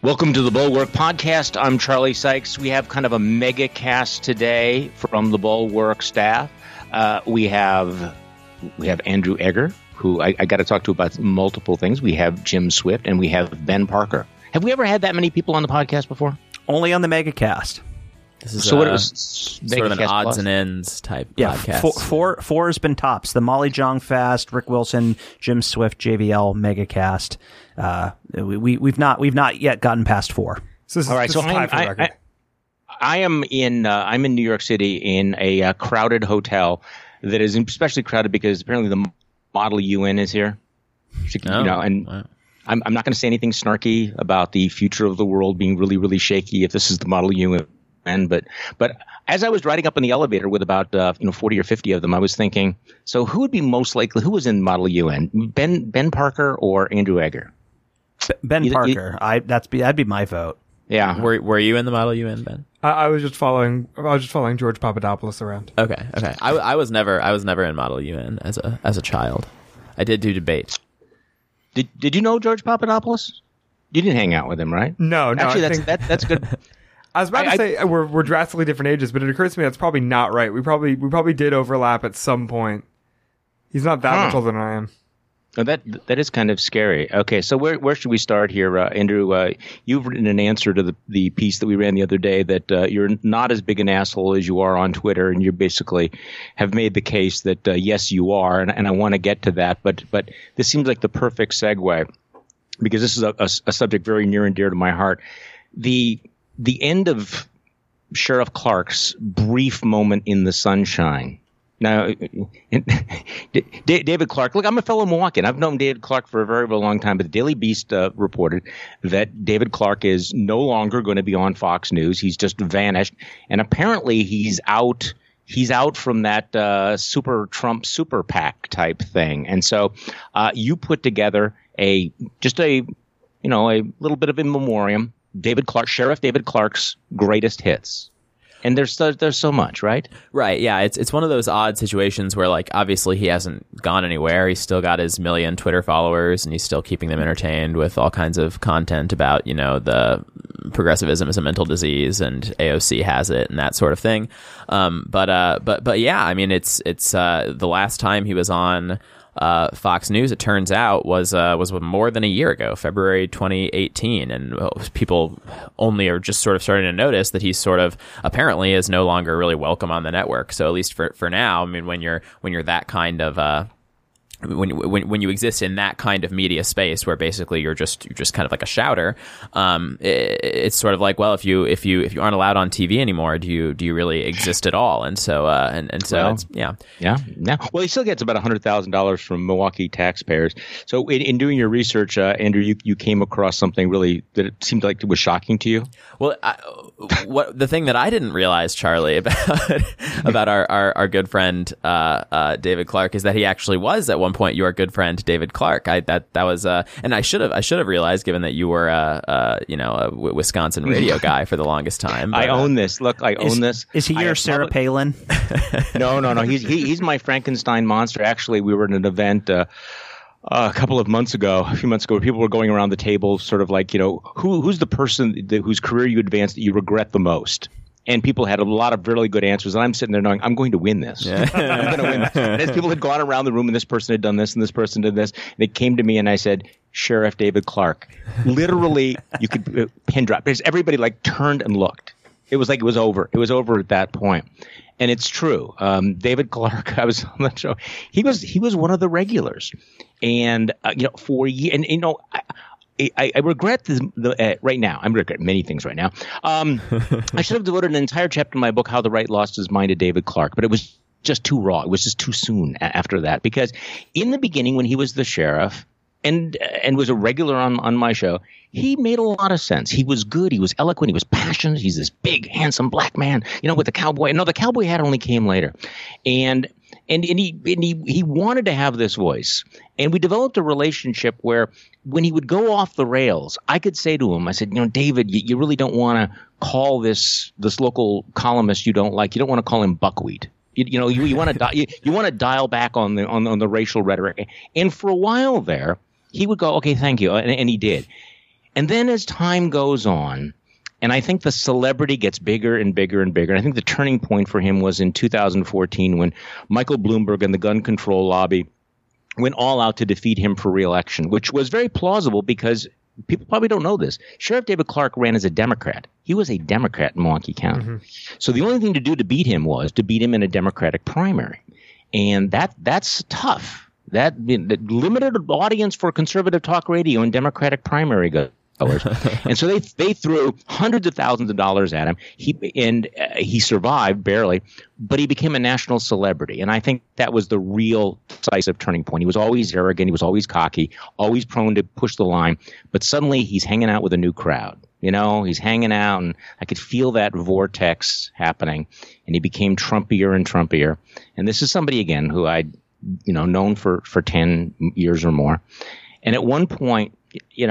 Welcome to the Bulwark Podcast. I'm Charlie Sykes. We have kind of a mega cast today from the Bulwark staff. We have Andrew Egger, who I got to talk to about multiple things. We have Jim Swift, and we have Ben Parker. Have we ever had that many people on the podcast before? Only on the mega cast. This is so what it was sort of an odds plus? And ends type podcast. Four has been tops. The Molly Jong Fast, Rick Wilson, Jim Swift, JVL megacast. We've not yet gotten past 4. So all right. So I'm in New York City in a crowded hotel that is especially crowded because apparently the Model UN is here. Wow. I'm not going to say anything snarky about the future of the world being really, really shaky if this is the Model UN. But as I was riding up in the elevator with about 40 or 50 of them, I was thinking, so who would be most likely? Who was in Model UN? Ben Parker or Andrew Egger? Ben Parker. That'd be my vote. Yeah. Were you in the Model UN, Ben? I was just following George Papadopoulos around. Okay. I was never in Model UN as a child. I did do debate. Did you know George Papadopoulos? You didn't hang out with him, right? No. Actually, that's good. I was about to say we're drastically different ages, but it occurs to me that's probably not right. We probably did overlap at some point. He's not that much older than I am. Oh, that is kind of scary. Okay, so where should we start here, Andrew? You've written an answer to the piece that we ran the other day that you're not as big an asshole as you are on Twitter, and you basically have made the case that yes, you are, and I want to get to that, but this seems like the perfect segue because this is a subject very near and dear to my heart. The end of Sheriff Clark's brief moment in the sunshine. Now, David Clark, look, I'm a fellow Milwaukeean. I've known David Clark for a very, very long time, but the Daily Beast reported that David Clark is no longer going to be on Fox News. He's just vanished. And apparently he's out from that super Trump super PAC type thing. And so you put together a little bit of in memoriam. Sheriff David Clark's greatest hits. And there's so much, right? Right, yeah. It's one of those odd situations where, like, obviously he hasn't gone anywhere. He's still got his million Twitter followers, and he's still keeping them entertained with all kinds of content about, the progressivism is a mental disease and AOC has it and that sort of thing. But yeah, I mean, it's the last time he was on Fox News, it turns out, was more than a year ago, February 2018, and people only are just sort of starting to notice that he's sort of apparently is no longer really welcome on the network. So at least for now, I mean, when you're that kind of when you exist in that kind of media space where basically you're just kind of like a shouter, it's sort of like, well, if you aren't allowed on TV anymore, do you really exist at all? And so it's, yeah. Well, he still gets about $100,000 from Milwaukee taxpayers. So in doing your research, Andrew, you came across something really that it seemed like it was shocking to you. Well, what the thing that I didn't realize, Charlie, about our good friend David Clark is that he actually was at one point your good friend David Clark. That was and I should have realized, given that you were a Wisconsin radio guy for the longest time. But, I own this. Look, I own this. Is he your Sarah Palin? No. He's my Frankenstein monster. Actually, we were at an event a few months ago, where people were going around the table sort of like, who's the person whose career you advanced that you regret the most? And people had a lot of really good answers. And I'm sitting there knowing, I'm going to win this. Yeah. I'm going to win this. And as people had gone around the room and this person had done this and this person did this, they came to me and I said, Sheriff David Clark. Literally, you could pin drop. Because everybody like turned and looked. It was like it was over. It was over at that point. And it's true. David Clark, I was on that show. He was one of the regulars. And, for a year, and, I regret right now. I regret many things right now. I should have devoted an entire chapter in my book, How the Right Lost His Mind, to David Clark, but it was just too raw. It was just too soon after that. Because in the beginning, when he was the sheriff and was a regular on my show, he made a lot of sense. He was good. He was eloquent. He was passionate. He's this big, handsome black man, with the cowboy. No, the cowboy hat only came later. And he wanted to have this voice. And we developed a relationship where when he would go off the rails, I could say to him, I said, David, you really don't want to call this local columnist you don't like. You don't want to call him buckwheat. You want to dial back on the racial rhetoric. And for a while there, he would go, okay, thank you. And he did. And then as time goes on, and I think the celebrity gets bigger and bigger and bigger. And I think the turning point for him was in 2014 when Michael Bloomberg and the gun control lobby went all out to defeat him for re-election, which was very plausible because people probably don't know this. Sheriff David Clarke ran as a Democrat. He was a Democrat in Milwaukee County. Mm-hmm. So the only thing to do to beat him was to beat him in a Democratic primary. And that's tough. That limited audience for conservative talk radio and Democratic primary goes. And so they threw hundreds of thousands of dollars at him. He survived barely, but he became a national celebrity. And I think that was the real decisive turning point. He was always arrogant. He was always cocky, always prone to push the line. But suddenly he's hanging out with a new crowd. He's hanging out, and I could feel that vortex happening. And he became Trumpier and Trumpier. And this is somebody, again, who I'd known for 10 years or more. And at one point,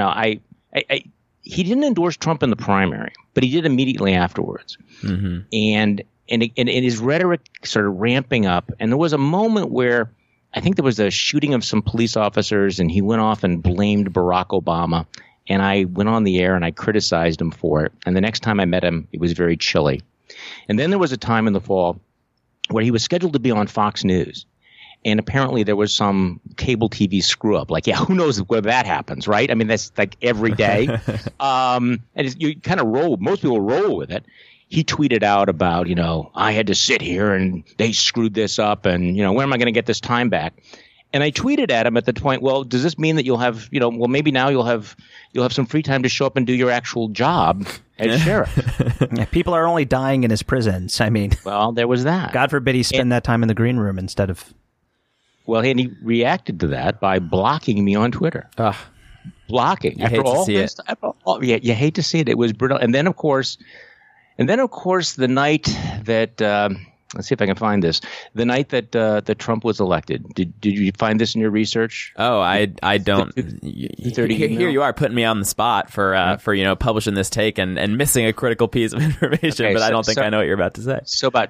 he didn't endorse Trump in the primary, but he did immediately afterwards. Mm-hmm. And his rhetoric started ramping up. And there was a moment where I think there was a shooting of some police officers, and he went off and blamed Barack Obama. And I went on the air and I criticized him for it. And the next time I met him, it was very chilly. And then there was a time in the fall where he was scheduled to be on Fox News. And apparently there was some cable TV screw up. Like, who knows where that happens, right? I mean, that's like every day. And you kind of roll. Most people roll with it. He tweeted out about, I had to sit here and they screwed this up. And, when am I going to get this time back? And I tweeted at him at the point, well, does this mean that you'll have, maybe now you'll have some free time to show up and do your actual job as sheriff? Yeah, people are only dying in his prisons. I mean, well, there was that. God forbid he spend that time in the green room instead of. Well, and he reacted to that by blocking me on Twitter. Blocking. You hate to see it. Yeah, you hate to see it. It was brutal. And then, of course, the night that let's see if I can find this. The night that Trump was elected. Did you find this in your research? Oh, I don't. Here you are putting me on the spot for publishing this take and missing a critical piece of information. Okay, but I don't think I know what you're about to say. So about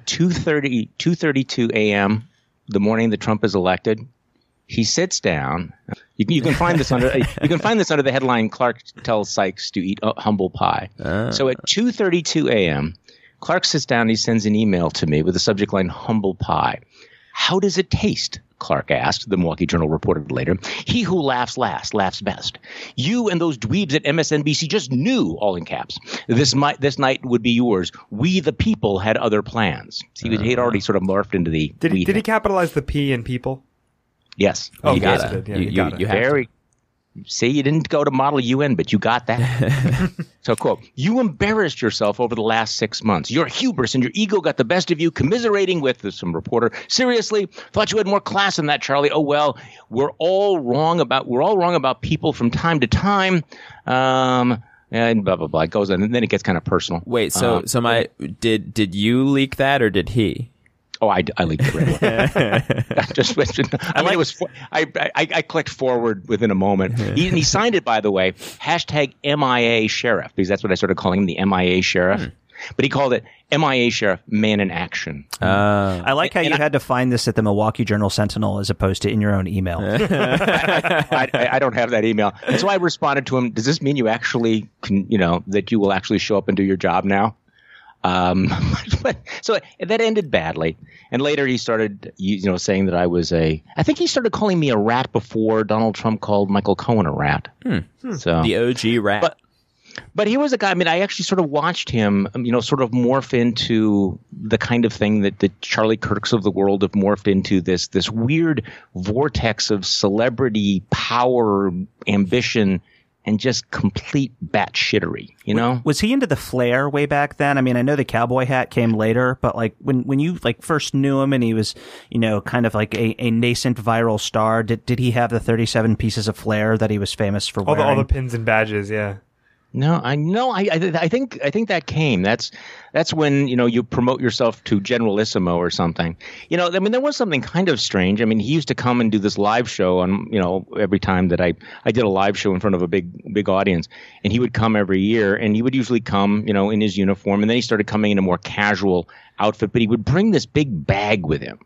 2:32 a.m. the morning that Trump is elected, he sits down. You can find this under the headline "Clarke tells Sykes to eat humble pie." So at 2:32 a.m., Clarke sits down. He sends an email to me with the subject line "humble pie." How does it taste? Clarke asked. The Milwaukee Journal reported later. He who laughs last laughs best. You and those dweebs at MSNBC just knew, all in caps, this night would be yours. We, the people, had other plans. He had already sort of morphed into the. Did he capitalize the P in people? Yes. Oh, you got it. You very. See, you didn't go to Model UN, but you got that. So, quote, you embarrassed yourself over the last 6 months. Your hubris and your ego got the best of you, commiserating with some reporter. Seriously, thought you had more class than that, Charlie. Oh, well, we're all wrong about people from time to time. And blah, blah, blah. It goes on, and then it gets kind of personal. Wait, did you leak that or did he? Oh, I leaked it right. I clicked forward within a moment. He signed it, by the way, hashtag MIA Sheriff, because that's what I started calling him, the MIA Sheriff. But he called it MIA Sheriff, Man in Action. I like how you had to find this at the Milwaukee Journal Sentinel as opposed to in your own email. I don't have that email. And so I responded to him, does this mean you actually can, that you will actually show up and do your job now? So that ended badly. And later he started, saying that I think he started calling me a rat before Donald Trump called Michael Cohen a rat. So the OG rat. But he was a guy, I mean, I actually sort of watched him, sort of morph into the kind of thing that the Charlie Kirks of the world have morphed into, this weird vortex of celebrity power, ambition, and just complete batshittery, Was he into the flair way back then? I mean, I know the cowboy hat came later, but like when you first knew him and he was, kind of like a nascent viral star, did he have the 37 pieces of flair that he was famous for wearing? All the pins and badges, yeah. No, I know. I think that came. That's when you promote yourself to Generalissimo or something. I mean, there was something kind of strange. I mean, he used to come and do this live show on every time that I did a live show in front of a big audience, and he would come every year, and he would usually come in his uniform, and then he started coming in a more casual outfit, but he would bring this big bag with him,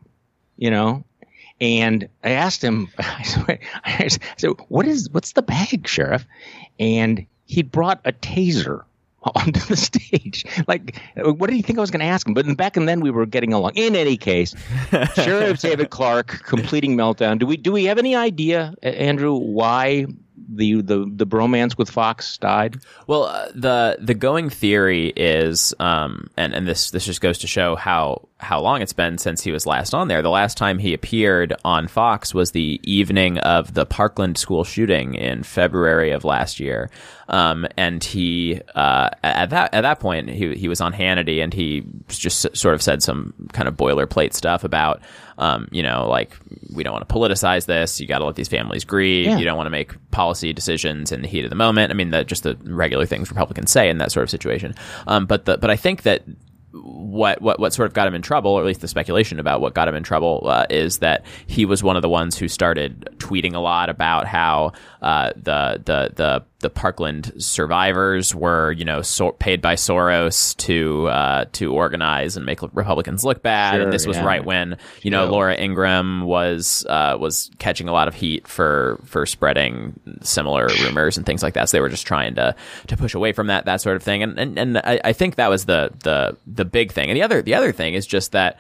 And I asked him, I said, what's the bag, Sheriff? And he brought a taser onto the stage. Like, what did he think I was going to ask him? But back and then we were getting along. In any case, Sheriff David Clarke completing meltdown. Do we have any idea, Andrew, why the bromance with Fox died? Well, the going theory is, and this just goes to show how long it's been since he was last on there. The last time he appeared on Fox was the evening of the Parkland school shooting in February of last year. And he, at that point, he was on Hannity, and he just sort of said some kind of boilerplate stuff about, like, we don't want to politicize this. You got to let these families grieve. Yeah. You don't want to make policy decisions in the heat of the moment. I mean, just the regular things Republicans say in that sort of situation. But I think that what sort of got him in trouble, or at least the speculation about what got him in trouble, is that he was one of the ones who started tweeting a lot about how the Parkland survivors were, paid by Soros to organize and make Republicans look bad. Sure, and this was right when Laura Ingraham was catching a lot of heat for spreading similar rumors and things like that. So they were just trying to push away from that sort of thing. And I think that was the big thing. And the other thing is just that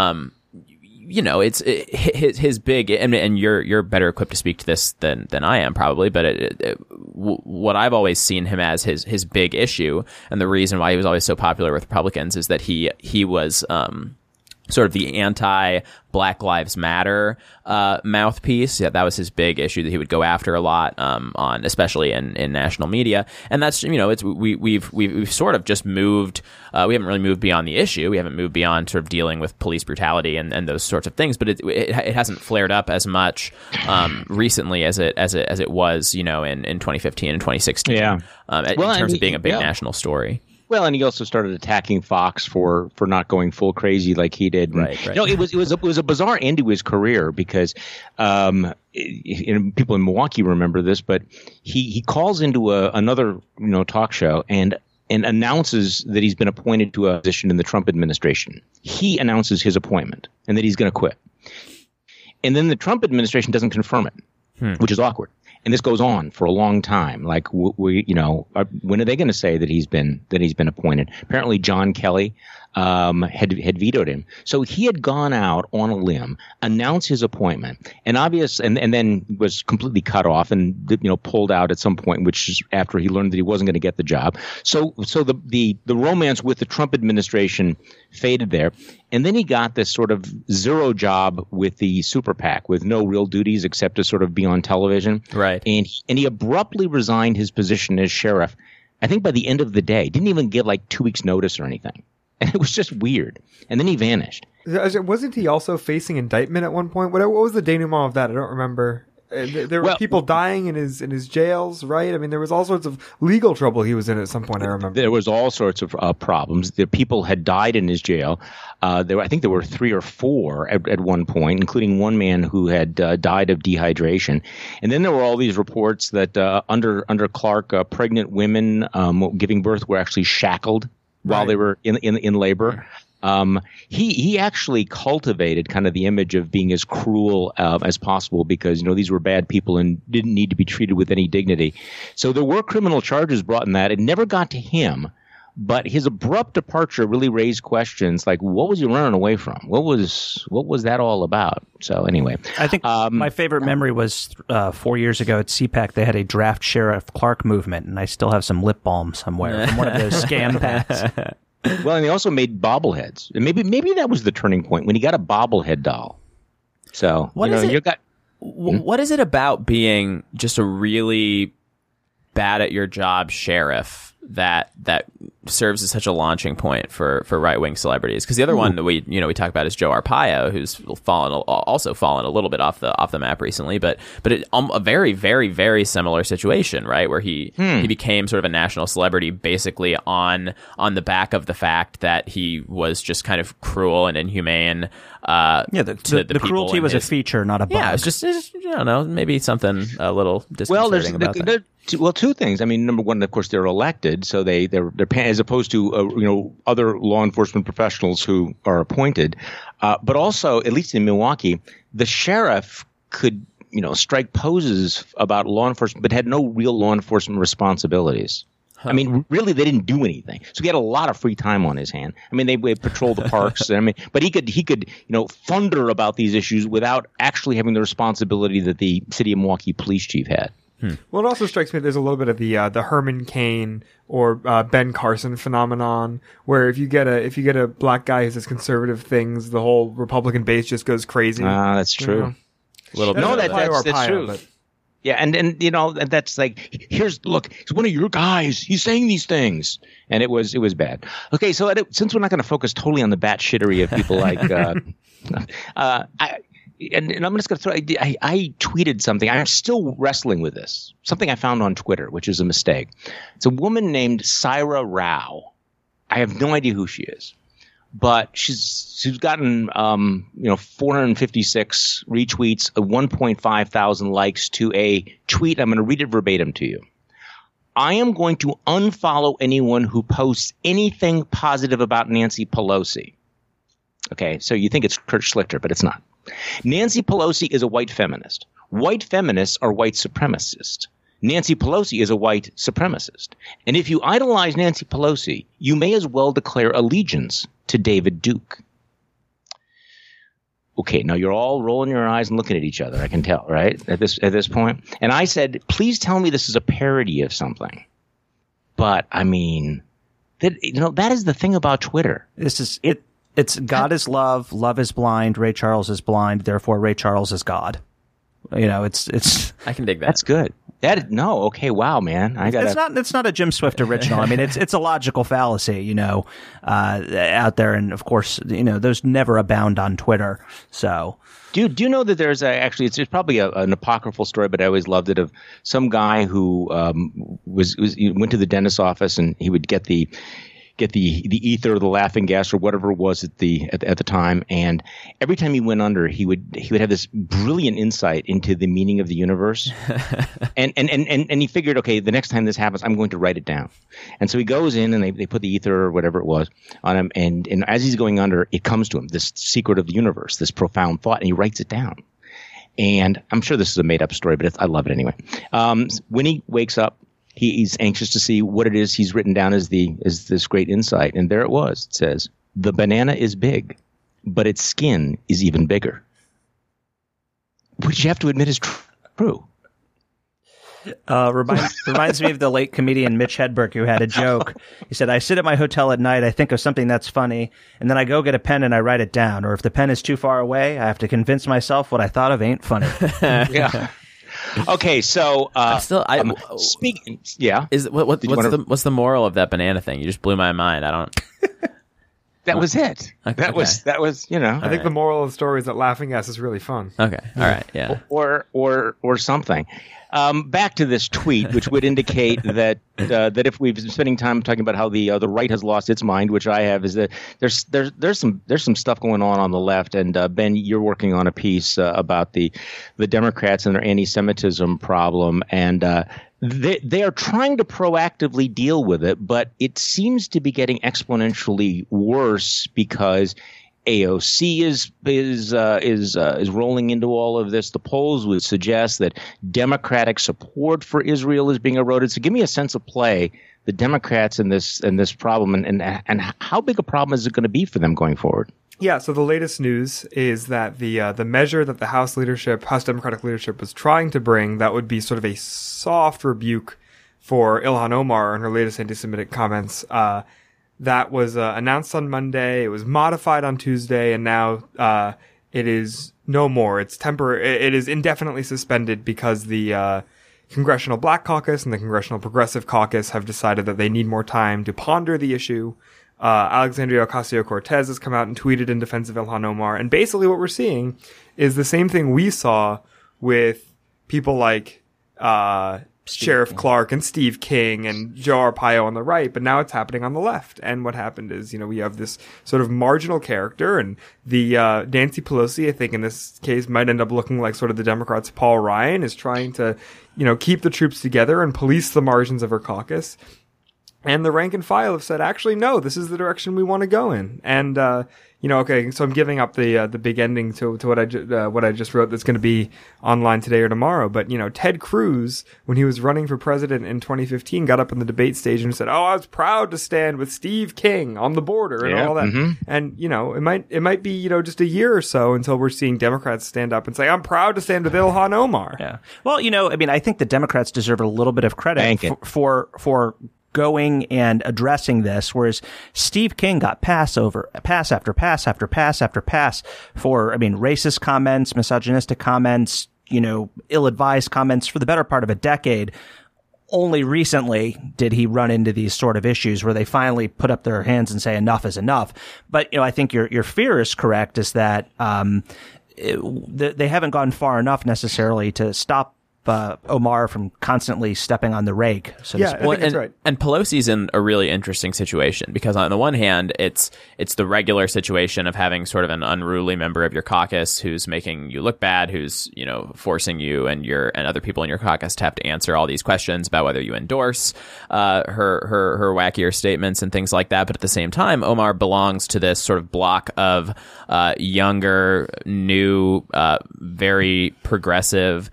it's his big, and you're better equipped to speak to this than I am probably, but what I've always seen him as his big issue, and the reason why he was always so popular with Republicans, is that he was sort of the anti-Black Lives Matter mouthpiece. Yeah, that was his big issue that he would go after a lot on, especially in national media. And that's we've sort of just moved. We haven't really moved beyond the issue. We haven't moved beyond sort of dealing with police brutality and those sorts of things. But it hasn't flared up as much recently as it was in 2015 and 2016. Yeah. In terms of being a big national story. Well, and he also started attacking Fox for not going full crazy like he did. Right. It was a bizarre end to his career because people in Milwaukee remember this, but he calls into another talk show and announces that he's been appointed to a position in the Trump administration. He announces his appointment and that he's going to quit, and then the Trump administration doesn't confirm it, which is awkward. And this goes on for a long time. Like, when are they going to say that he's been appointed? Apparently, John Kelly had vetoed him. So he had gone out on a limb, announced his appointment, and then was completely cut off and pulled out at some point, which is after he learned that he wasn't going to get the job. So the romance with the Trump administration faded there. And then he got this sort of zero job with the super PAC with no real duties except to sort of be on television. Right. And he abruptly resigned his position as sheriff, I think by the end of the day. Didn't even give like 2 weeks notice or anything. And it was just weird. And then he vanished. Wasn't he also facing indictment at one point? What was the denouement of that? I don't remember. There were people dying in his jails, right? I mean, there was all sorts of legal trouble he was in at some point, I remember. There was all sorts of problems. The people had died in his jail. I think there were 3 or 4 at one point, including one man who had died of dehydration. And then there were all these reports that under Clarke, pregnant women giving birth were actually shackled while they were in labor. He actually cultivated kind of the image of being as cruel as possible because, these were bad people and didn't need to be treated with any dignity. So there were criminal charges brought in that. It never got to him, but his abrupt departure really raised questions like, what was he running away from? What was that all about? So anyway, I think my favorite memory was 4 years ago at CPAC. They had a draft Sheriff Clarke movement, and I still have some lip balm somewhere from one of those scam packs. Well, and they also made bobbleheads. And maybe that was the turning point when he got a bobblehead doll. So, what is it about being just a really bad at your job sheriff that serves as such a launching point for right-wing celebrities? Because the other one that we talk about is Joe Arpaio, who's also fallen a little bit off the map recently, but a very, very, very similar situation, right? Where he became sort of a national celebrity basically on the back of the fact that he was just kind of cruel and inhumane. The cruelty was a feature, not a bug. Yeah, it's just I don't know, maybe something a little disconcerting about that. Well, 2 things. I mean, number one, of course, they're elected, so they're as opposed to other law enforcement professionals who are appointed. But also, at least in Milwaukee, the sheriff could strike poses about law enforcement, but had no real law enforcement responsibilities. I mean, really, they didn't do anything. So he had a lot of free time on his hand. I mean, they patrol the parks. But he could thunder about these issues without actually having the responsibility that the city of Milwaukee police chief had. Well, it also strikes me there's a little bit of the Herman Cain or Ben Carson phenomenon, where if you get a black guy who says conservative things, the whole Republican base just goes crazy. That's true. Little bit. No, that's true. But yeah, and that's like, he's one of your guys. He's saying these things, and it was bad. Okay, so since we're not going to focus totally on the batshittery of people like, and I'm just going to throw. I tweeted something. I'm still wrestling with this. Something I found on Twitter, which is a mistake. It's a woman named Saira Rao. I have no idea who she is, but she's gotten 456 retweets, 1.5 thousand likes to a tweet. I'm going to read it verbatim to you. I am going to unfollow anyone who posts anything positive about Nancy Pelosi. Okay, so you think it's Kurt Schlichter, but it's not. Nancy Pelosi is a white feminist. White feminists are white supremacists. Nancy Pelosi is a white supremacist. And if you idolize Nancy Pelosi, you may as well declare allegiance to David Duke. Okay, now you're all rolling your eyes and looking at each other, I can tell, right? At this point. And I said, please tell me this is a parody of something. But I mean, that is the thing about Twitter. This is it. It's God is love, love is blind, Ray Charles is blind, therefore Ray Charles is God. It's. I can dig that. That's good. Okay, wow, man. It's not a Jim Swift original. I mean, it's a logical fallacy, out there, and of course, those never abound on Twitter. So, do you know that there's actually it's probably an apocryphal story, but I always loved it, of some guy who went to the dentist's office and he would get the ether or the laughing gas or whatever it was at the time, and every time he went under, he would have this brilliant insight into the meaning of the universe, and he figured, okay, the next time this happens, I'm going to write it down. And so he goes in and they put the ether or whatever it was on him, and as he's going under, it comes to him, this secret of the universe, this profound thought, and he writes it down. And I'm sure this is a made up story, but I love it anyway. When he wakes up, he's anxious to see what it is he's written down as this great insight. And there it was. It says, the banana is big, but its skin is even bigger. Which you have to admit is true. Reminds me of the late comedian Mitch Hedberg, who had a joke. He said, I sit at my hotel at night, I think of something that's funny, and then I go get a pen and I write it down. Or if the pen is too far away, I have to convince myself what I thought of ain't funny. Yeah. Okay, so speaking, yeah. What's the moral of that banana thing? You just blew my mind. I don't. That was it. Okay. That was I think the moral of the story is that laughing gas is really fun. Okay, all right, yeah. Or something. Back to this tweet, which would indicate that if we've been spending time talking about how the right has lost its mind, which I have, is that there's some stuff going on the left, and Ben, you're working on a piece about the Democrats and their anti-Semitism problem, and they are trying to proactively deal with it, but it seems to be getting exponentially worse because AOC is rolling into all of this. The polls would suggest that Democratic support for Israel is being eroded. So give me a sense of play, the Democrats in this problem, and how big a problem is it going to be for them going forward? Yeah, so the latest news is that the measure that the House Democratic leadership was trying to bring, that would be sort of a soft rebuke for Ilhan Omar and her latest anti-Semitic comments, that was announced on Monday. It was modified on Tuesday, and now it is no more. It is indefinitely suspended because the Congressional Black Caucus and the Congressional Progressive Caucus have decided that they need more time to ponder the issue. Alexandria Ocasio-Cortez has come out and tweeted in defense of Ilhan Omar, and basically what we're seeing is the same thing we saw with people like Sheriff Clark and Steve King and Joe Arpaio on the right, but now it's happening on the left. And what happened is, we have this sort of marginal character, and the Nancy Pelosi, I think in this case, might end up looking like sort of the Democrats' Paul Ryan, is trying to, keep the troops together and police the margins of her caucus. And the rank and file have said, actually, no, this is the direction we want to go in. And, okay, so I'm giving up the big ending to what I just wrote that's going to be online today or tomorrow. But, Ted Cruz, when he was running for president in 2015, got up on the debate stage and said, oh, I was proud to stand with Steve King on the border and all that. Mm-hmm. And, it might be, just a year or so until we're seeing Democrats stand up and say, I'm proud to stand with Ilhan Omar. Yeah. Well, I think the Democrats deserve a little bit of credit for going and addressing this, whereas Steve King got pass after pass after pass for, racist comments, misogynistic comments, ill-advised comments for the better part of a decade. Only recently did he run into these sort of issues where they finally put up their hands and say enough is enough. But, I think your fear is correct, is that they haven't gone far enough necessarily to stop Omar from constantly stepping on the rake. So I think that's right. And Pelosi's in a really interesting situation because on the one hand, it's the regular situation of having sort of an unruly member of your caucus who's making you look bad, who's, forcing you and other people in your caucus to have to answer all these questions about whether you endorse her wackier statements and things like that. But at the same time, Omar belongs to this sort of block of younger, new, very progressive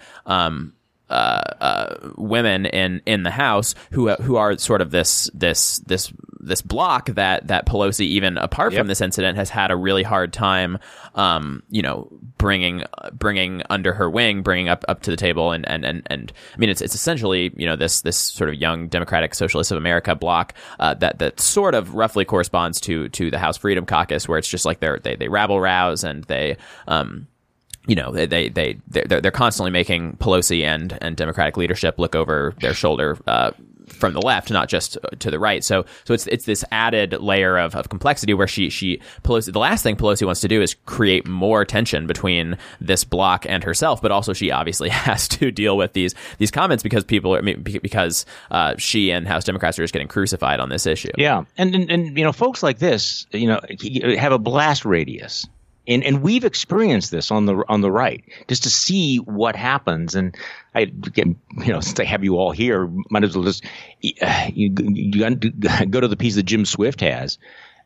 women in the House who are sort of this block that Pelosi, even apart from this incident, has had a really hard time bringing under her wing, bringing up to the table, and it's essentially this sort of young Democratic Socialists of America block that sort of roughly corresponds to the House Freedom Caucus, where it's just like they rabble rouse and they they're constantly making Pelosi and Democratic leadership look over their shoulder from the left, not just to the right. So it's this added layer of complexity where Pelosi, the last thing Pelosi wants to do is create more tension between this bloc and herself, but also she obviously has to deal with these comments because she and House Democrats are just getting crucified on this issue. Yeah, and folks like this, have a blast radius. And we've experienced this on the right, just to see what happens. And since I have you all here, might as well just you go to the piece that Jim Swift has.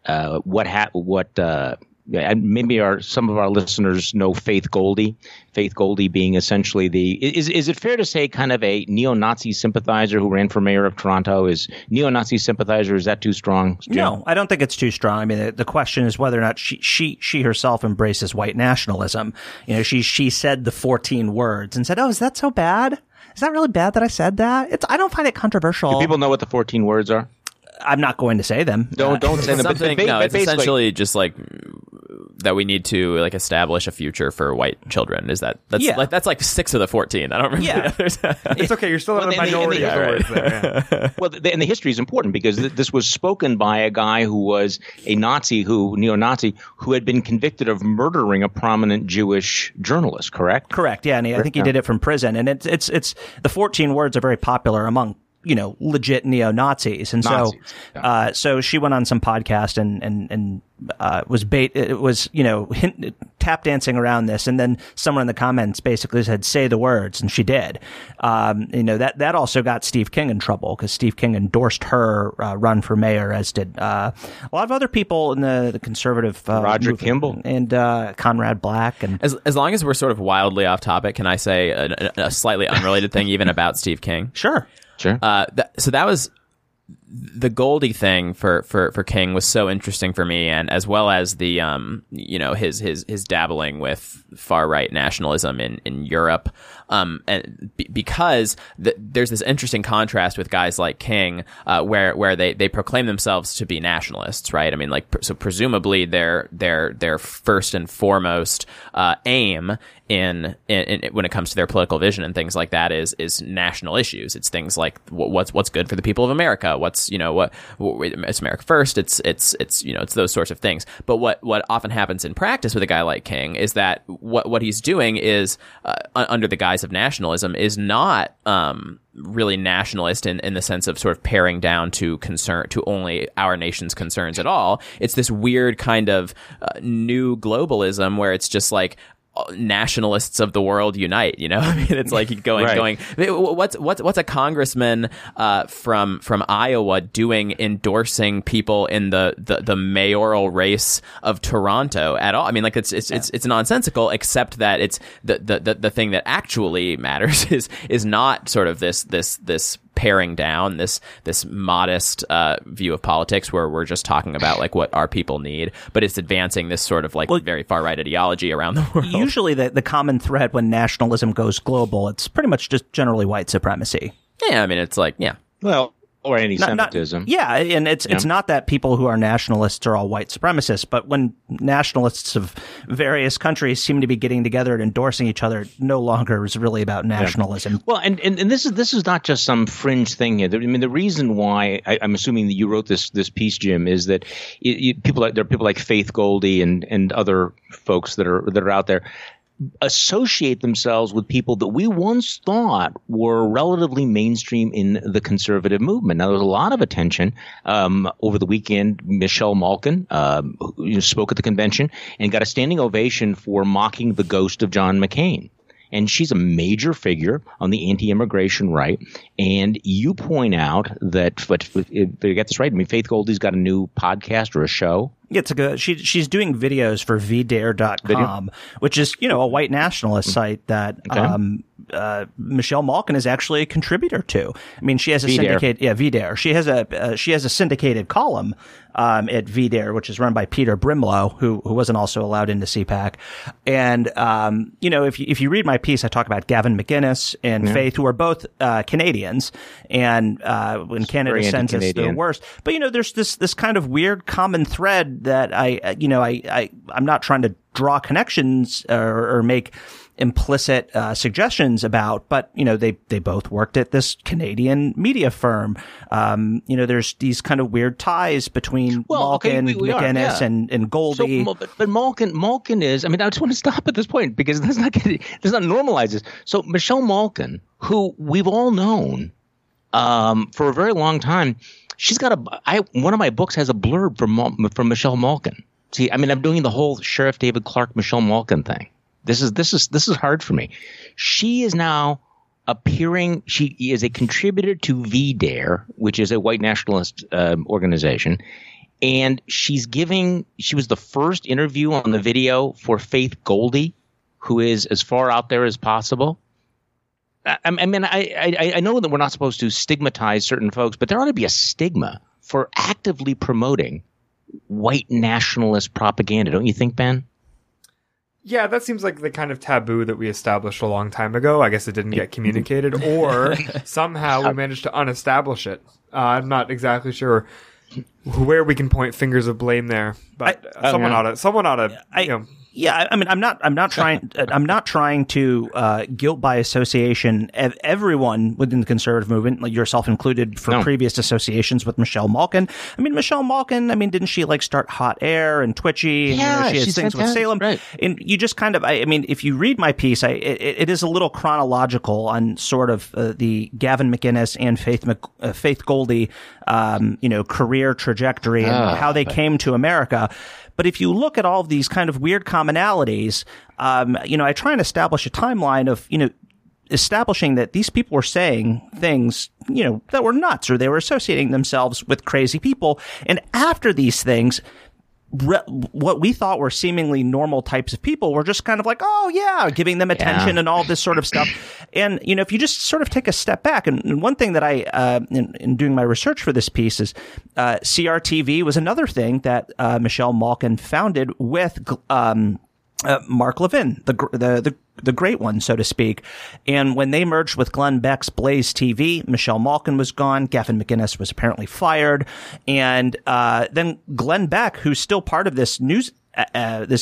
Maybe some of our listeners know Faith Goldy. Faith Goldy being essentially is it fair to say kind of a neo-Nazi sympathizer who ran for mayor of Toronto? Is neo-Nazi sympathizer, is that too strong, Jim? No, I don't think it's too strong. I mean, the question is whether or not she herself embraces white nationalism. She said the 14 words and said, "Oh, is that so bad? Is that really bad that I said that?" I don't find it controversial. Do people know what the 14 words are? I'm not going to say them. Don't say them. It's essentially just like that we need to establish a future for white children. That's like 6 of the 14. I don't remember the others. It's okay. You're still in a minority of the words there. Yeah. Well, and the history is important because this was spoken by a guy who was a neo-Nazi who had been convicted of murdering a prominent Jewish journalist. Correct. Yeah, and I think he did it from prison. And it's the 14 words are very popular among legit neo-Nazis. And so she went on some podcast and was tap dancing around this. And then someone in the comments basically said, say the words. And she did. That also got Steve King in trouble because Steve King endorsed her run for mayor, as did a lot of other people in the conservative Roger Kimball and Conrad Black. And as long as we're sort of wildly off topic, can I say a slightly unrelated thing even about Steve King? Sure. So that was the Goldie thing for King was so interesting for me, and as well as the his dabbling with far right nationalism in Europe, and because there's this interesting contrast with guys like King, where they proclaim themselves to be nationalists, right? I mean, so presumably their first and foremost aim in when it comes to their political vision and things like that is national issues. It's things like what's good for the people of America. It's America first. It's those sorts of things. But what often happens in practice with a guy like King is that what he's doing is under the guise of nationalism is not really nationalist in the sense of sort of paring down to only our nation's concerns at all. It's this weird kind of new globalism where it's just like, nationalists of the world unite, you know? I mean, it's like going, what's a congressman from Iowa doing endorsing people in the mayoral race of Toronto at all? I mean, like it's nonsensical, except that it's the thing that actually matters is not sort of this paring down, this modest view of politics where we're just talking about like what our people need, but it's advancing this sort of like very far right ideology around the world. Usually the common thread when nationalism goes global, it's pretty much just generally white supremacy. Yeah, I mean, it's like, yeah. Well, or anti-Semitism. And it's not that people who are nationalists are all white supremacists, but when nationalists of various countries seem to be getting together and endorsing each other, it no longer is really about nationalism. Yeah. Well, and this is not just some fringe thing here. I mean, the reason why I'm assuming that you wrote this piece, Jim, is that there are people like Faith Goldy and other folks that are out there associate themselves with people that we once thought were relatively mainstream in the conservative movement. Now, there was a lot of attention over the weekend. Michelle Malkin who spoke at the convention and got a standing ovation for mocking the ghost of John McCain. And she's a major figure on the anti-immigration right. And you point out that, if I get this right, I mean, Faith Goldy's got a new podcast or a show. It's she's doing videos for VDare.com, which is, a white nationalist site that Michelle Malkin is actually a contributor to. I mean, she has a VDare. She has a syndicated column at VDare, which is run by Peter Brimlow, who wasn't also allowed into CPAC. And if you read my piece, I talk about Gavin McInnes and Faith, who are both Canadians, and when Canada sends us the worst. But there's this kind of weird common thread that I'm not trying to draw connections or make implicit suggestions about, but they both worked at this Canadian media firm. There's these kind of weird ties between Malkin, McInnes, and Goldy. So, but Malkin is. I mean, I just want to stop at this point because let's not normalize this. So Michelle Malkin, who we've all known for a very long time, she's got one of my books has a blurb from Michelle Malkin. See, I mean, I'm doing the whole Sheriff David Clark, Michelle Malkin thing. This is hard for me. She is now appearing. She is a contributor to VDare, which is a white nationalist organization, and she was the first interview on the video for Faith Goldy, who is as far out there as possible. I mean, I know that we're not supposed to stigmatize certain folks, but there ought to be a stigma for actively promoting white nationalist propaganda. Don't you think, Ben? Yeah, that seems like the kind of taboo that we established a long time ago. I guess it didn't get communicated, or somehow we managed to unestablish it. I'm not exactly sure where we can point fingers of blame there, but someone ought to. Yeah, I mean, I'm not trying to guilt by association everyone within the conservative movement, like yourself included, for previous associations with Michelle Malkin. I mean, Michelle Malkin, didn't she start Hot Air and Twitchy? And, she has things with Salem. Right. And you just kind of, if you read my piece, it is a little chronological on sort of the Gavin McInnes and Faith Goldy, career trajectory and how they came to America. But if you look at all of these kind of weird commonalities, I try and establish a timeline of, establishing that these people were saying things, that were nuts, or they were associating themselves with crazy people. And after these things, what we thought were seemingly normal types of people were just kind of like, oh yeah, giving them attention and all this sort of stuff. And, if you just sort of take a step back, and one thing that I, in doing my research for this piece is, CRTV was another thing that, Michelle Malkin founded with, Mark Levin, the great one, so to speak. And when they merged with Glenn Beck's Blaze TV, Michelle Malkin was gone. Gavin McInnes was apparently fired. And then Glenn Beck, who's still part of this new Blaze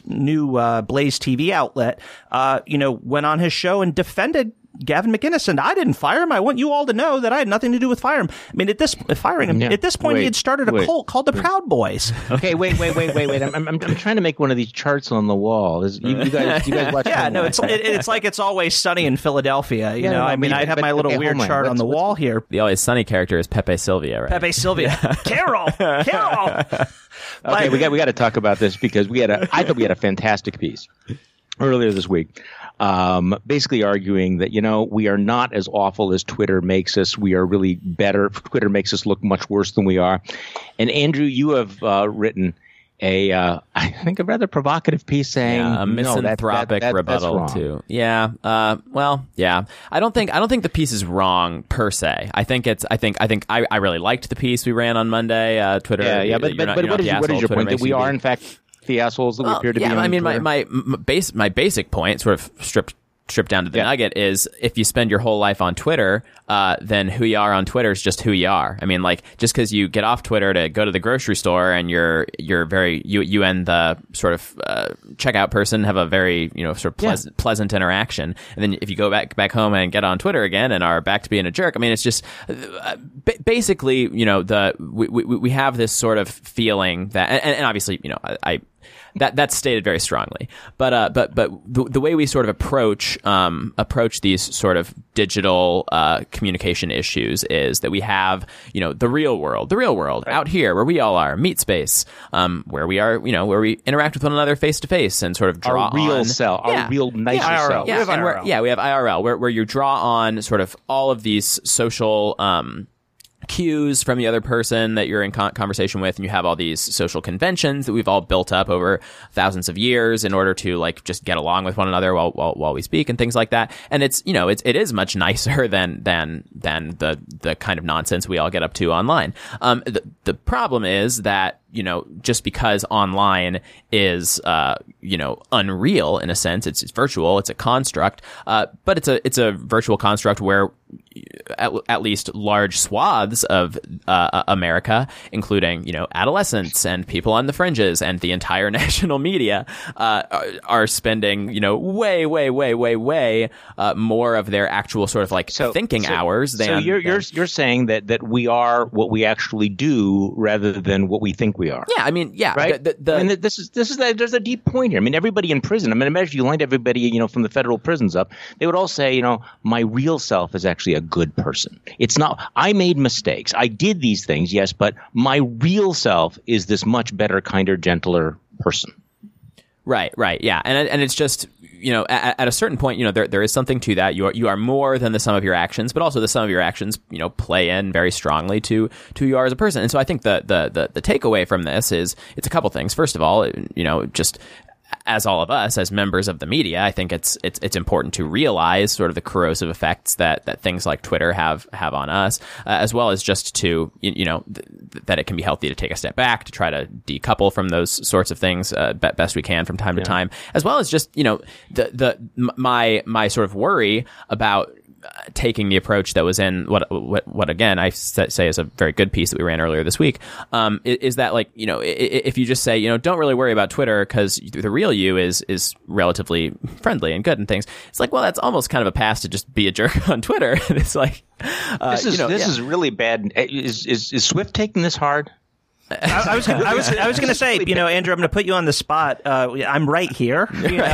TV outlet, went on his show and defended Gavin McInnes, and I didn't fire him. I want you all to know that I had nothing to do with firing him. I mean, at this point, he had started a cult called the Proud Boys. Okay, wait. I'm trying to make one of these charts on the wall. You guys watch? Yeah, no, it's like It's Always Sunny in Philadelphia. I have my little weird chart on the wall here. The Always Sunny character is Pepe Sylvia, right? Pepe Sylvia, Carol. Okay, we got to talk about this because I thought we had a fantastic piece. earlier this week, basically arguing that, we are not as awful as Twitter makes us. We are really better. Twitter makes us look much worse than we are. And Andrew, you have written I think a rather provocative piece saying a misanthropic rebuttal to. Yeah. Well, yeah. I don't think the piece is wrong per se. I think I really liked the piece we ran on Monday. Twitter. Yeah. But what is your point? That we are in fact the assholes that we appear to be. I mean, Twitter? my basic point, sort of stripped down to the nugget, is if you spend your whole life on Twitter, then who you are on Twitter is just who you are. I mean, like, just because you get off Twitter to go to the grocery store and you and the sort of checkout person have a very sort of pleasant interaction, and then if you go back home and get on Twitter again and are back to being a jerk, I mean, it's just basically we have this sort of feeling that, and obviously that's stated very strongly, but the way we sort of approach these sort of digital communication issues is that we have the real world right out here where we all are, meet space, where we are, where we interact with one another face to face and sort of draw our real on self, our real nicer self. We have IRL where you draw on sort of all of these social cues from the other person that you're in conversation with, and you have all these social conventions that we've all built up over thousands of years in order to like just get along with one another while we speak and things like that. And it is much nicer than the kind of nonsense we all get up to online. The problem is that just because online is unreal in a sense, it's virtual, it's a construct, but it's a virtual construct where at least large swaths of America, including adolescents and people on the fringes and the entire national media, are spending way more of their actual sort of like thinking hours than. So you're saying that we are what we actually do rather than what we think we are. Yeah, I mean, yeah, right. There's a deep point here. I mean, everybody in prison. I mean, imagine you lined everybody from the federal prisons up. They would all say, my real self is actually a good person. It's not. I made mistakes. I did these things, yes, but my real self is this much better, kinder, gentler person. Right, yeah, and it's just at a certain point, there is something to that. You are more than the sum of your actions, but also the sum of your actions, play in very strongly to who you are as a person. And so I think the takeaway from this is it's a couple things. First of all, just as all of us, as members of the media, I think it's important to realize sort of the corrosive effects that things like Twitter have on us, as well as just to that it can be healthy to take a step back, to try to decouple from those sorts of things best we can from time to time, as well as just my sort of worry about taking the approach that was in what again I say is a very good piece that we ran earlier this week, is that like if you just say don't really worry about Twitter because the real you is relatively friendly and good and things, it's like, well, that's almost kind of a pass to just be a jerk on Twitter. And it's like this is really bad. Is Swift taking this hard? I was going to say, Andrew, I'm going to put you on the spot. I'm right here.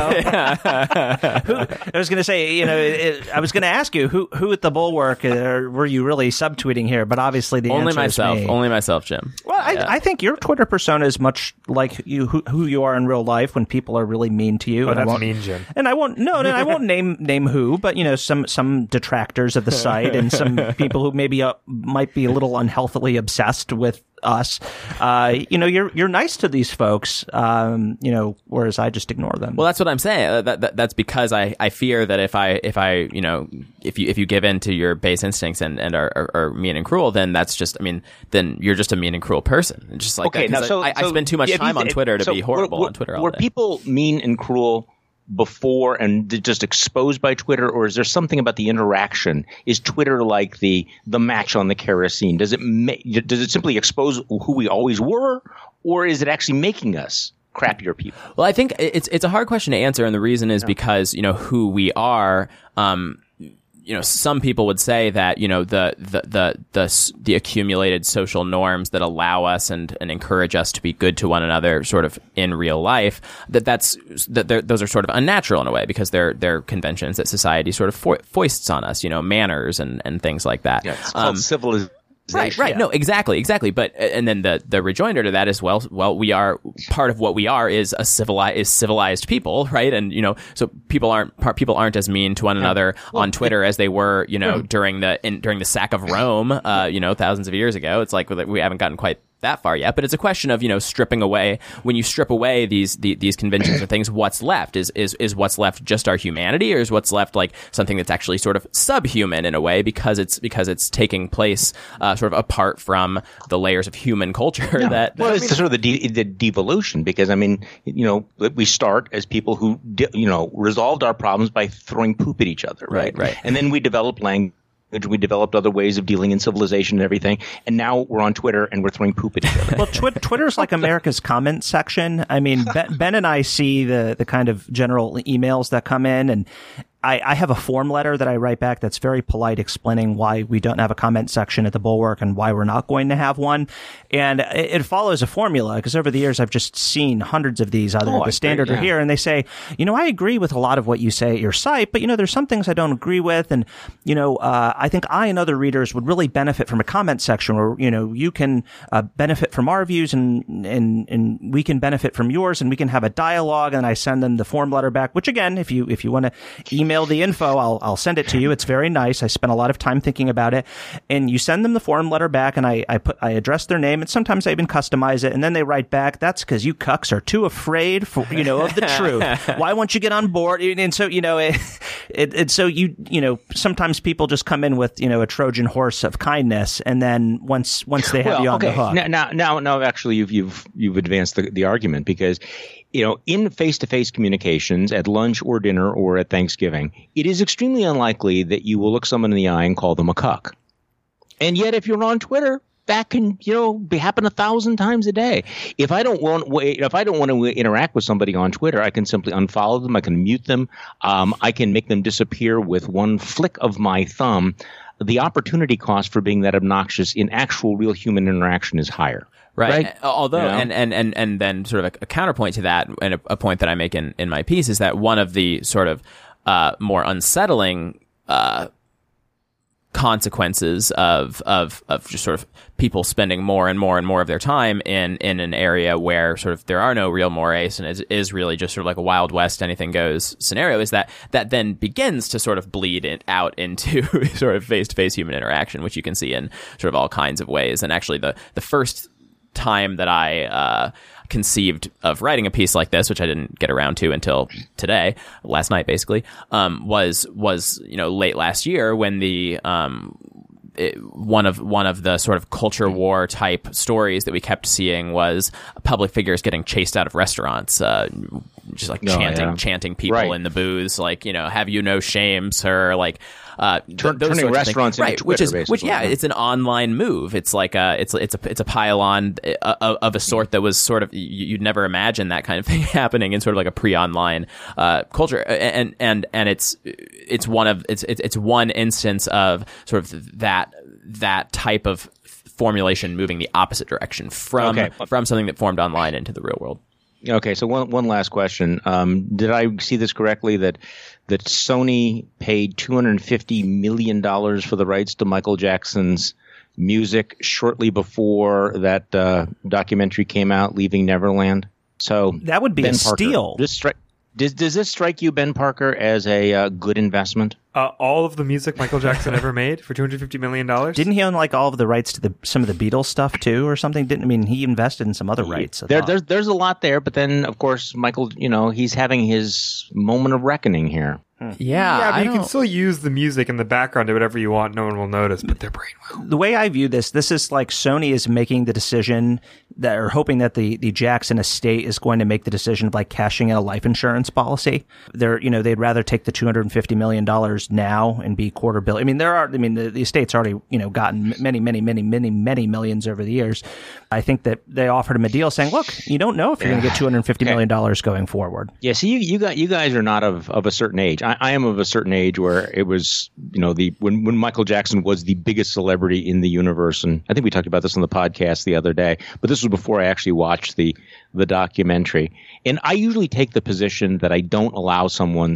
I was going to say, I was going to ask you who at the Bulwark were you really subtweeting here? But obviously, the only answer myself. is me. Only myself, Jim. Well, I think your Twitter persona is much like who you are in real life when people are really mean to you. Oh, that's mean, Jim. And I won't name who, but some detractors of the site and some people who maybe might be a little unhealthily obsessed with us. You're nice to these folks, whereas I just ignore them. Well, that's what I'm saying. That's because I fear that if you give in to your base instincts and are mean and cruel, then then you're just a mean and cruel person. It's just like, okay, I spend too much time on Twitter to be horrible on Twitter all day. Were people mean and cruel before and just exposed by Twitter, or is there something about the interaction? Is Twitter like the match on the kerosene? Does it simply expose who we always were, or is it actually making us crappier people? Well, I think it's a hard question to answer, and the reason is because who we are. Some people would say that the accumulated social norms that allow us and encourage us to be good to one another, sort of in real life, those are sort of unnatural in a way because they're conventions that society sort of foists on us, manners and things like that. Yeah, it's called Right. Yeah. No, exactly. But and then the rejoinder to that is well, we are part of what we are is civilized people, right? And so people aren't as mean to one another on Twitter as they were, during the sack of Rome, thousands of years ago. It's like we haven't gotten quite that far yet, but it's a question of stripping away. When you strip away these conventions and things, what's left is what's left just our humanity, or is what's left like something that's actually sort of subhuman in a way because it's taking place sort of apart from the layers of human culture. It's sort of the devolution, because we start as people who resolved our problems by throwing poop at each other, right? And then we developed language. We developed other ways of dealing in civilization and everything, and now we're on Twitter and we're throwing poop at each other. Well, Twitter's like America's comment section. I mean, Ben and I see the kind of general emails that come in, and I have a form letter that I write back that's very polite, explaining why we don't have a comment section at the Bulwark and why we're not going to have one. And it follows a formula, because over the years I've just seen hundreds of these, either at the Standard or here, and they say, I agree with a lot of what you say at your site, but there's some things I don't agree with, and I think I and other readers would really benefit from a comment section where you can benefit from our views and we can benefit from yours, and we can have a dialogue. And I send them the form letter back, which again, if you want to email the info, I'll send it to you. It's very nice. I spent a lot of time thinking about it. And you send them the form letter back, and I address their name, and sometimes I even customize it. And then they write back, "That's because you cucks are too afraid of the truth. Why won't you get on board?" And so sometimes people just come in with a Trojan horse of kindness, and then once they have you on the hook. Now, actually, you've advanced the argument, because in face-to-face communications at lunch or dinner or at Thanksgiving, it is extremely unlikely that you will look someone in the eye and call them a cuck. And yet, if you're on Twitter, that can happen 1,000 times a day. If I don't want to interact with somebody on Twitter, I can simply unfollow them. I can mute them. I can make them disappear with one flick of my thumb. The opportunity cost for being that obnoxious in actual real human interaction is higher. Right. Although, and then sort of a counterpoint to that, and a point that I make in my piece, is that one of the sort of more unsettling consequences of just sort of people spending more and more and more of their time in an area where sort of there are no real mores, and it is really just sort of like a Wild West, anything goes scenario, is that then begins to sort of bleed it out into sort of face-to-face human interaction, which you can see in sort of all kinds of ways. And actually the first time that I conceived of writing a piece like this, which I didn't get around to until today, last night basically, was late last year, when the one of the sort of culture war type stories that we kept seeing was public figures getting chased out of restaurants, just like chanting people in the booths, like, have you no shame, sir? Like, turning restaurants into Twitter, which it's an online move. It's like it's a pile-on of a sort that was sort of, you'd never imagine that kind of thing happening in sort of like a pre-online culture, and it's one instance of sort of that type of formulation moving the opposite direction from something that formed online into the real world. Okay, so one last question. Did I see this correctly, that Sony paid $250 million for the rights to Michael Jackson's music shortly before that documentary came out, Leaving Neverland? So that would be Ben a Parker, steal. Does this strike you, Ben Parker, as a good investment? All of the music Michael Jackson ever made for $250 million? Didn't he own like all of the rights to some of the Beatles stuff too, or something? He invested in some other rights? There's a lot there, but then of course Michael, he's having his moment of reckoning here. Yeah, but you can still use the music in the background to whatever you want. No one will notice, but their brain will. The way I view this is like Sony is making the decision that, or hoping that the Jackson estate is going to make the decision of like cashing in a life insurance policy. They'd rather take the $250 million now and be $250 million. The estate's already, gotten many millions over the years. I think that they offered him a deal saying, look, you don't know if you're going to get $250 million going forward. Yeah. See, you guys are not of a certain age. I am of a certain age where it was, when Michael Jackson was the biggest celebrity in the universe. And I think we talked about this on the podcast the other day, but this was before I actually watched the documentary. And I usually take the position that I don't allow someone's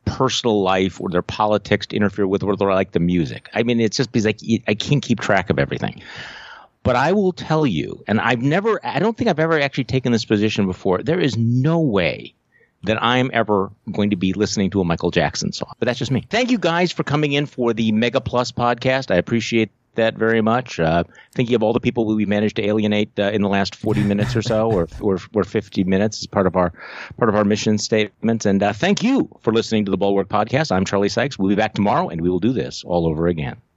personal life or their politics to interfere with or like the music. I mean, it's just because I can't keep track of everything. But I will tell you, and I don't think I've ever actually taken this position before. There is no way that I'm ever going to be listening to a Michael Jackson song. But that's just me. Thank you guys for coming in for the Mega Plus podcast. I appreciate that very much. Thinking of all the people we managed to alienate in the last 40 minutes or so, or 50 minutes as part of our mission statement. And thank you for listening to the Bulwark podcast. I'm Charlie Sykes. We'll be back tomorrow, and we will do this all over again.